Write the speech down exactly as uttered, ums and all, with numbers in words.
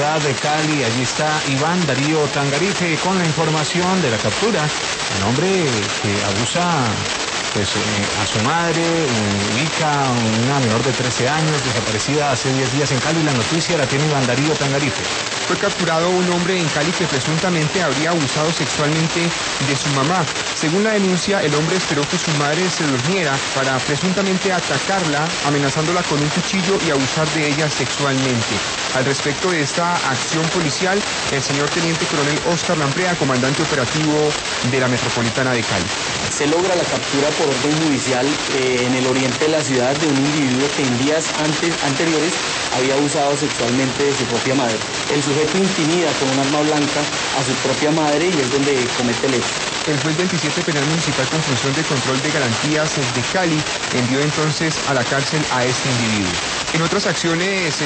ciudad de Cali. Allí está Iván Darío Tangarife con la información de la captura. Un hombre que abusa pues, eh, a su madre, eh, ubica a una menor de trece años, desaparecida hace diez días en Cali. La noticia la tiene Iván Darío Tangarife. Fue capturado un hombre en Cali que presuntamente habría abusado sexualmente de su mamá. Según la denuncia, el hombre esperó que su madre se durmiera para presuntamente atacarla, amenazándola con un cuchillo y abusar de ella sexualmente. Al respecto de esta acción policial, el señor Teniente Coronel Óscar Lamprea, comandante operativo de la Metropolitana de Cali. Se logra la captura por orden judicial eh, en el oriente de la ciudad de un individuo que en días antes, anteriores había abusado sexualmente de su propia madre. El sujeto intimida con un arma blanca a su propia madre y es donde comete el hecho. El juez veintisiete Penal Municipal con función de control de garantías de Cali envió entonces a la cárcel a este individuo. En otras acciones